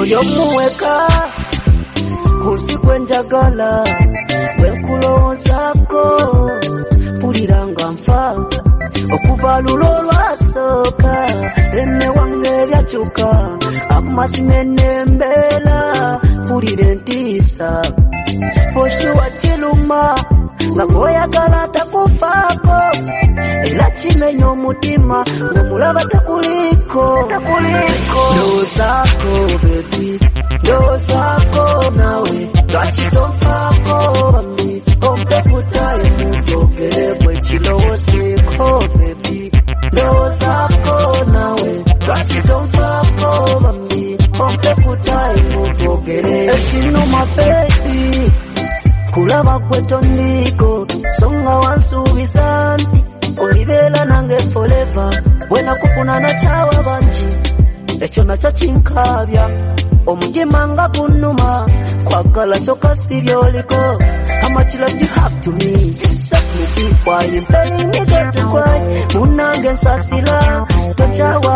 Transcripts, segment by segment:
buli omuweka kunsi kwenjagala bwenkulowoozako mpulira nga nfa okuva lulo olwasooka emme wange ebyakyuka amazima n'embeera mpulira entiisa foshuwa kiruma nga ng'oyagala takufaako era kimenya omutima ng'omulaba takuliiko ndowoozaako bebi ndowoozaako nawe lwaki tonfaako bambi ompe kutayo mubyogere bwe kirowoozeeko bebi ndowoozaako nawe lwaki tonfaako bambi ompe kutayo mubyogere ekinuma bebi kulaba gwe tondiiko songa wansuubiza nti olibeera nange forever bwe nakufuna nakyawa bangi ekyo nakyo kinkaabya omujima nga gunnuma kwagala kyokka si byoliko how much love you have to me set me free why you paying me get to cry munange nsasira tokyawa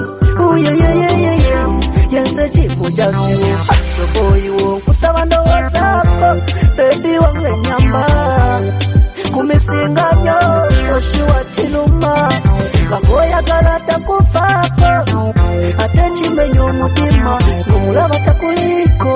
yense kimujasiwo asoboyiwo nkusaba ndowoozaako bebi wange nyamba kumisinga byo oshuwa kiruma ng'oyagala takufaako ate kimenya omutima ng'omulaba takuliiko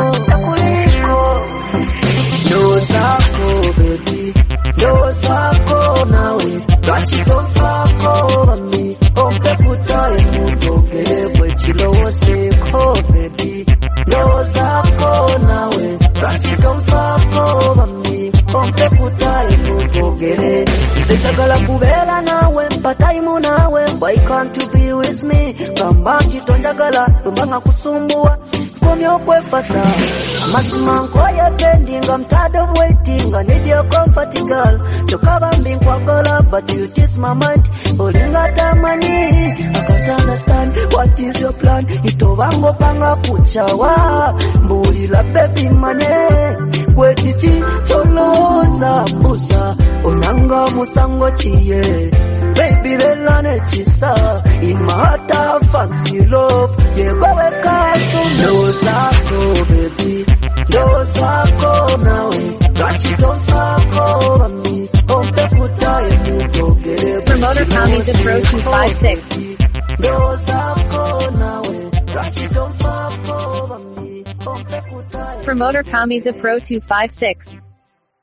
ndowoozaako bebi ndowoozaako nawe lwaki tonfaako bambi ompe kutayo mubyogere bwe kirowoozeeko bebi ndowoozaako nawe lwaki tonfaako bambi ompe kutayo mubyogere nze njagala kubeera naawe mpa tayimu naawe why can't you be with me gamba nti tonjagala tomba nga kusumbuwa nkomya okwefasa amazima nkoyegendi nga I'm tired of waiting I need your comfort girl kyokka bambi nkwagala but you twist my mind olinga tamanyi I can't understand what is your plan itobanga opanga kukyawa mbuulira baby manye gwe kiki kyolowooza mbusa onanga musango kiye baby bella nekisa in my heart I fancy love yegwewekaso ndowoozaako baby ndowoozaako nawe lwaki tonfaako bambi ompe kutayo mubyogere Promoter Kami's Pro 256 ndowoozaako nawe lwaki tonfaako bambi ompe kutayo Promoter Kami's Pro 256